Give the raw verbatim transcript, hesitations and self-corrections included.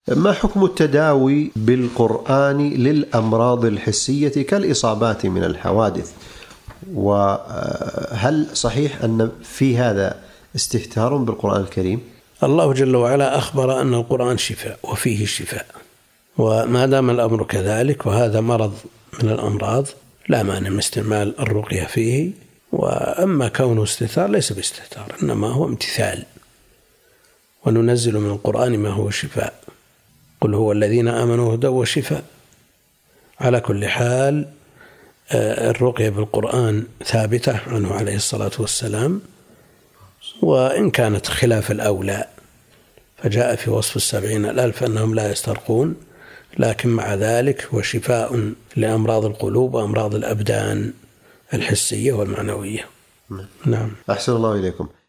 ما حكم التداوي بالقرآن للأمراض الحسية كالإصابات من الحوادث؟ وهل صحيح أن في هذا استهتار بالقرآن الكريم؟ الله جل وعلا أخبر أن القرآن شفاء وفيه شفاء، وما دام الأمر كذلك وهذا مرض من الأمراض لا مانع من استعمال الرقية فيه. وأما كونه استهتار ليس باستهتار، إنما هو امتثال. وننزل من القرآن ما هو شفاء، قل هو الذين آمنوا هدى وشفاء. على كل حال الرقية بالقرآن ثابتة عنه عليه الصلاة والسلام، وإن كانت خلاف الأولى فجاء في وصف السبعين الألف أنهم لا يسترقون، لكن مع ذلك هو شفاء لأمراض القلوب وأمراض الأبدان الحسية والمعنوية. نعم. أحسن الله إليكم.